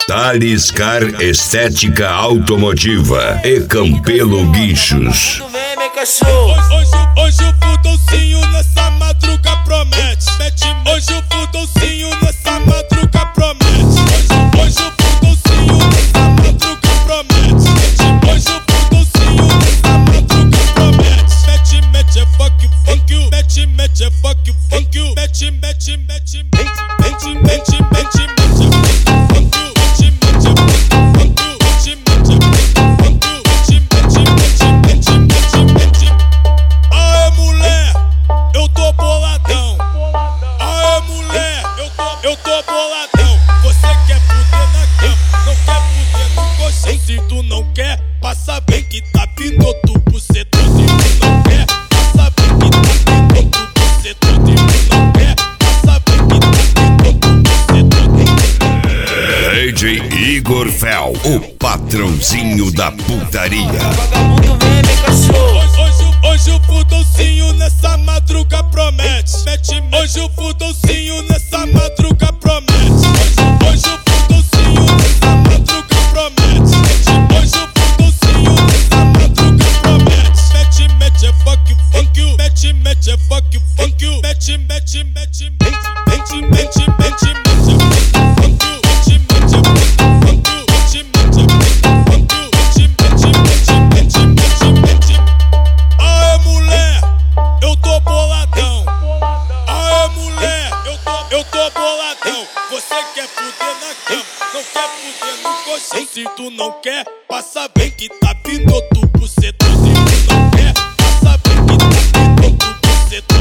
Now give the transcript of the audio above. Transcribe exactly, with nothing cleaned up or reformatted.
Thales Car Estética Automotiva e Campelo Guinchos. Hoje, hoje, hoje o fudolcinho nessa madruga promete. Hoje o fudolcinho nessa madruga promete. Hoje, hoje o fudolcinho nessa madruga promete. Hoje o fudolcinho nessa madruga promete. Mete, mete, fuck, fuck you. Mete, mete, fuck, fuck you. Mete, mete, mete, mete, mete, mete, mete. Eu tô boladão, você quer fuder na cama, não quer fuder no colchão. Se tu não quer, passa bem que tá vindo outro bucetão. Se tu não quer, passa bem que tá vindo outro bucetão. Se tu não quer, passa bem que tá vindo outro bucetão. D J Igor Fel, o patrãozinho da putaria. Vagabundo vem, meu cachorro. Hoje, hoje o fudolcinho nessa madruga promete. Hoje o fudolcinho nessa madruga promete. Hoje o fudolcinho nessa madruga promete. Hoje o fudolcinho nessa madruga promete. Mete, mete, fuck, fuck you. Mete, mete, fuck, fuck you. Mete, mete, mete, mete, mete, mete, mete, mete. Eu tô boladão, você quer fuder na cama, não quer fuder no colchão. Se tu não quer, passa bem que tá vindo outro bucetão. Se tu não quer, passa bem que tá vindo outro bucetão.